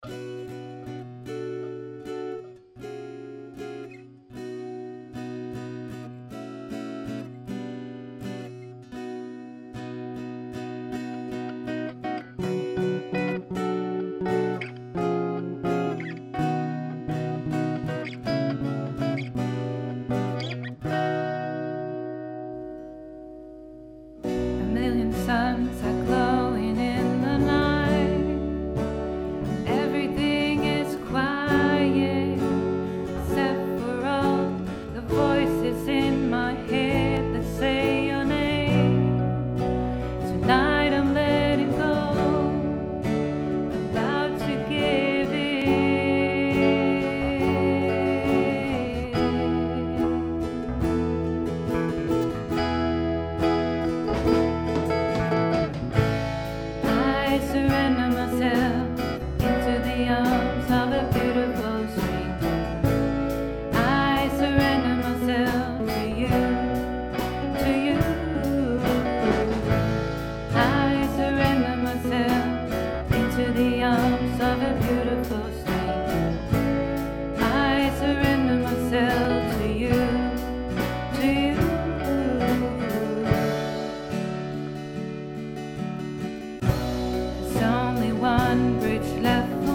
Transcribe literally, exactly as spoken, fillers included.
Suns are glowing in the night. Everything is quiet except for all the voices in my head that say your name. Tonight I'm letting go, about to give in. I surrender myself into the arms of a beautiful stranger. I surrender myself to you, to you. I surrender myself into the arms of a beautiful stranger. I surrender myself to you, to you. There's only one bridge left